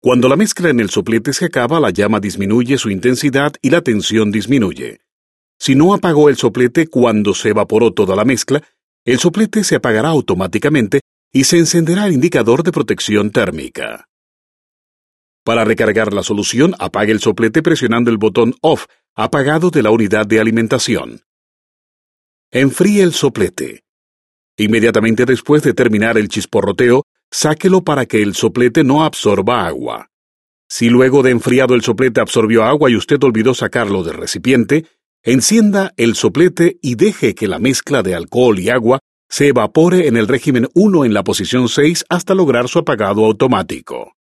Cuando la mezcla en el soplete se acaba, la llama disminuye su intensidad y la tensión disminuye. Si no apagó el soplete cuando se evaporó toda la mezcla, el soplete se apagará automáticamente y se encenderá el indicador de protección térmica. Para recargar la solución, apague el soplete presionando el botón OFF apagado de la unidad de alimentación. Enfríe el soplete. Inmediatamente después de terminar el chisporroteo, sáquelo para que el soplete no absorba agua. Si luego de enfriado el soplete absorbió agua y usted olvidó sacarlo del recipiente, encienda el soplete y deje que la mezcla de alcohol y agua se evapore en el régimen 1 en la posición 6 hasta lograr su apagado automático.